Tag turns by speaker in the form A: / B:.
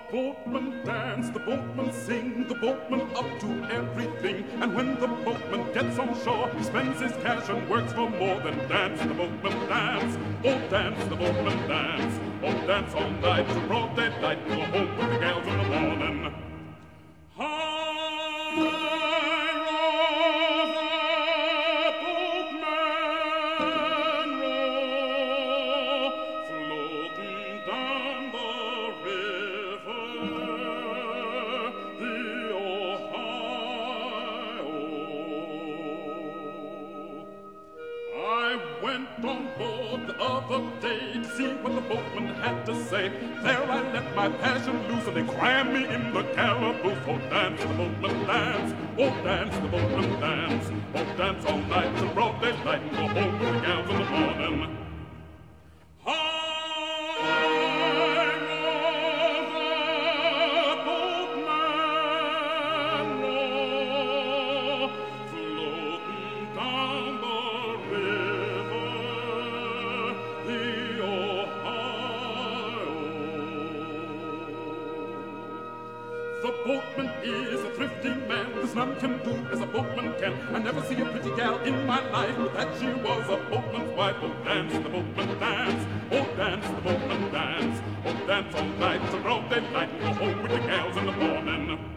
A: boatmen dance, the boatmen sing, the boatman up to everything. And when the boatman gets on shore, he spends his cash and works for more than dance. The boatman dance, oh dance, the boatman dance, oh dance all night to broad daylight, go home with the gals in the morning. On board the other day to see what the boatman had to say. There I let my passion loose and they crammed me in the calaboose. Oh, dance, the boatman dance. Oh, dance, the boatman dance. Oh, dance all night till broad daylight and go home with the gals in the morning. The boatman is a thrifty man. There's none can do as a boatman can. I never see a pretty gal in my life, but that she was a boatman's wife. Oh, dance, the boatman dance. Oh, dance, the boatman dance. Oh, dance all night till broad daylight and go home with the gals in the morning.